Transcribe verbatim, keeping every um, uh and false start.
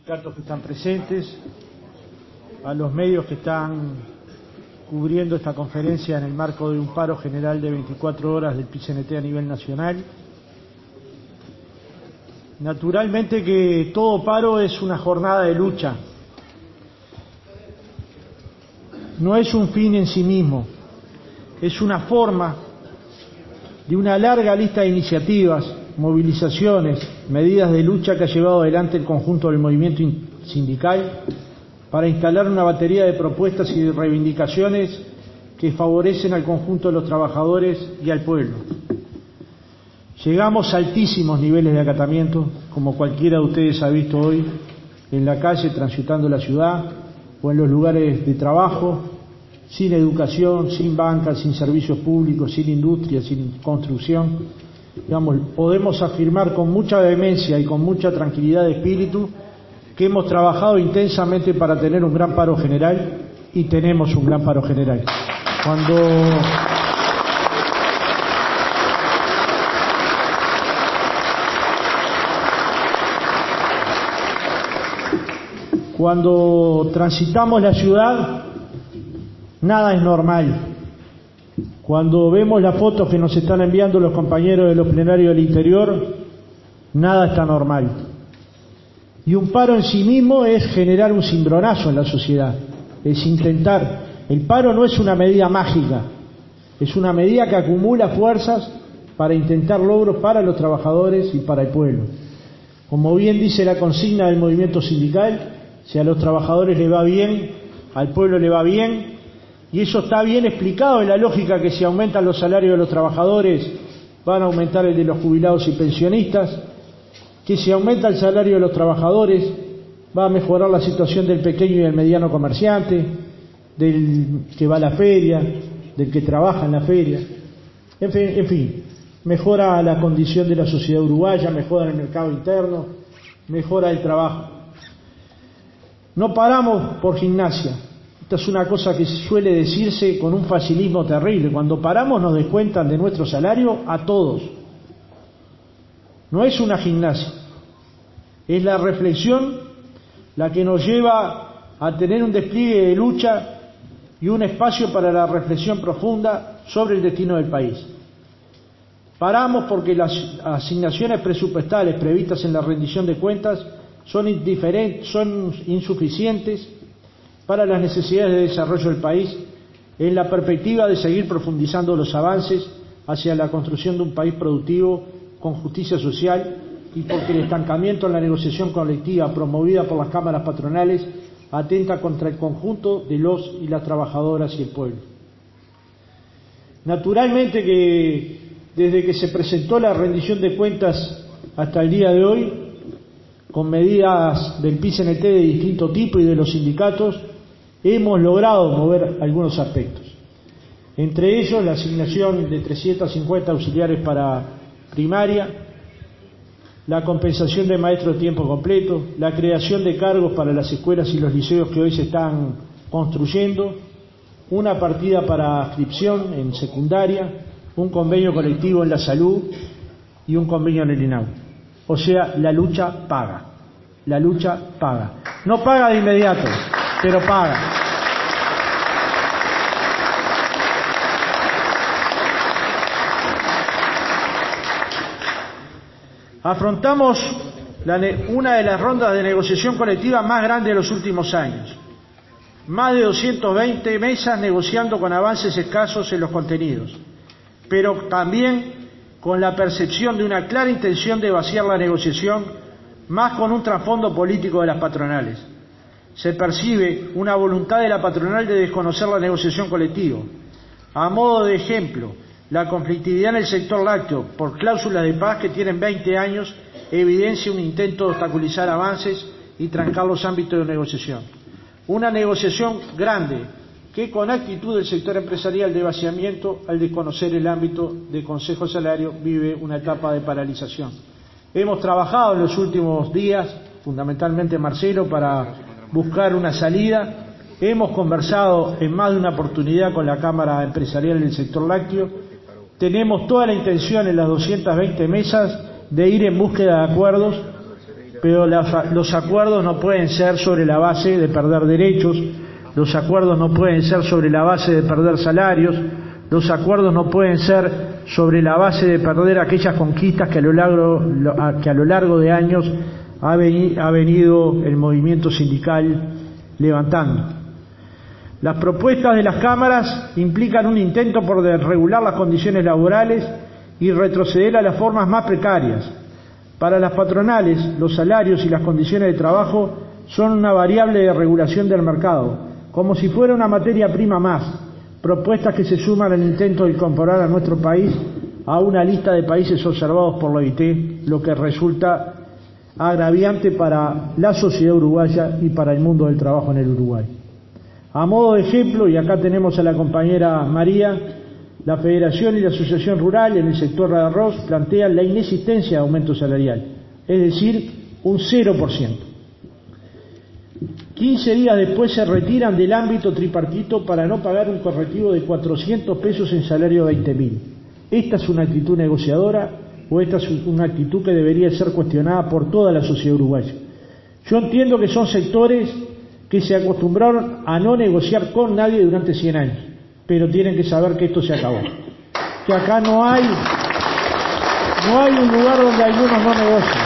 sindicatos que están presentes, a los medios que están cubriendo esta conferencia en el marco de un paro general de veinticuatro horas del P I C N T a nivel nacional. Naturalmente que todo paro es una jornada de lucha, no es un fin en sí mismo, es una forma de una larga lista de iniciativas, movilizaciones, medidas de lucha que ha llevado adelante el conjunto del movimiento sindical para instalar una batería de propuestas y de reivindicaciones que favorecen al conjunto de los trabajadores y al pueblo. Llegamos a altísimos niveles de acatamiento, como cualquiera de ustedes ha visto hoy en la calle, transitando la ciudad, o en los lugares de trabajo, sin educación, sin bancas, sin servicios públicos, sin industria, sin construcción. Digamos, podemos afirmar con mucha vehemencia y con mucha tranquilidad de espíritu que hemos trabajado intensamente para tener un gran paro general, y tenemos un gran paro general. Cuando Cuando transitamos la ciudad, nada es normal. Cuando vemos las fotos que nos están enviando los compañeros de los plenarios del interior, nada está normal. Y un paro en sí mismo es generar un cimbronazo en la sociedad, es intentar. El paro no es una medida mágica, es una medida que acumula fuerzas para intentar logros para los trabajadores y para el pueblo. Como bien dice la consigna del movimiento sindical, si a los trabajadores les va bien, al pueblo le va bien, y eso está bien explicado en la lógica que si aumentan los salarios de los trabajadores, van a aumentar el de los jubilados y pensionistas, que si aumenta el salario de los trabajadores, va a mejorar la situación del pequeño y el mediano comerciante, del que va a la feria, del que trabaja en la feria, en fin, en fin, mejora la condición de la sociedad uruguaya, mejora el mercado interno, mejora el trabajo. No paramos por gimnasia. Esta es una cosa que suele decirse con un facilismo terrible. Cuando paramos nos descuentan de nuestro salario a todos. No es una gimnasia. Es la reflexión la que nos lleva a tener un despliegue de lucha y un espacio para la reflexión profunda sobre el destino del país. Paramos porque las asignaciones presupuestales previstas en la rendición de cuentas son indiferentes, son insuficientes para las necesidades de desarrollo del país, en la perspectiva de seguir profundizando los avances hacia la construcción de un país productivo con justicia social, y porque el estancamiento en la negociación colectiva promovida por las cámaras patronales atenta contra el conjunto de los y las trabajadoras y el pueblo. Naturalmente que desde que se presentó la rendición de cuentas hasta el día de hoy, con medidas del P I C N T de distinto tipo y de los sindicatos, hemos logrado mover algunos aspectos. Entre ellos, la asignación de trescientos cincuenta auxiliares para primaria, la compensación de maestros de tiempo completo, la creación de cargos para las escuelas y los liceos que hoy se están construyendo, una partida para adscripción en secundaria, un convenio colectivo en la salud y un convenio en el INAU. O sea, la lucha paga, la lucha paga. No paga de inmediato, pero paga. Afrontamos la, una de las rondas de negociación colectiva más grandes de los últimos años. Más de doscientas veinte mesas negociando con avances escasos en los contenidos, pero también con la percepción de una clara intención de vaciar la negociación, más con un trasfondo político de las patronales. Se percibe una voluntad de la patronal de desconocer la negociación colectiva. A modo de ejemplo, la conflictividad en el sector lácteo por cláusulas de paz que tienen veinte años evidencia un intento de obstaculizar avances y trancar los ámbitos de negociación. Una negociación grande que con actitud del sector empresarial de vaciamiento, al desconocer el ámbito de Consejo Salario, vive una etapa de paralización. Hemos trabajado en los últimos días, fundamentalmente Marcelo, para buscar una salida. Hemos conversado en más de una oportunidad con la Cámara Empresarial del sector lácteo. Tenemos toda la intención en las doscientas veinte mesas de ir en búsqueda de acuerdos pero la, los acuerdos no pueden ser sobre la base de perder derechos, los acuerdos no pueden ser sobre la base de perder salarios, los acuerdos no pueden ser sobre la base de perder aquellas conquistas que a lo largo, que a lo largo de años ha, veni, ha venido el movimiento sindical levantando. Las propuestas de las cámaras implican un intento por desregular las condiciones laborales y retroceder a las formas más precarias. Para las patronales, los salarios y las condiciones de trabajo son una variable de regulación del mercado, como si fuera una materia prima más, propuestas que se suman al intento de incorporar a nuestro país a una lista de países observados por la O I T, lo que resulta agraviante para la sociedad uruguaya y para el mundo del trabajo en el Uruguay. A modo de ejemplo, y acá tenemos a la compañera María, la Federación y la Asociación Rural en el sector de arroz plantean la inexistencia de aumento salarial, es decir, un cero por ciento. quince días después se retiran del ámbito tripartito para no pagar un correctivo de cuatrocientos pesos en salario de veinte mil. ¿Esta es una actitud negociadora o esta es una actitud que debería ser cuestionada por toda la sociedad uruguaya? Yo entiendo que son sectores que se acostumbraron a no negociar con nadie durante cien años, pero tienen que saber que esto se acabó, que acá no hay no hay un lugar donde algunos no negocien.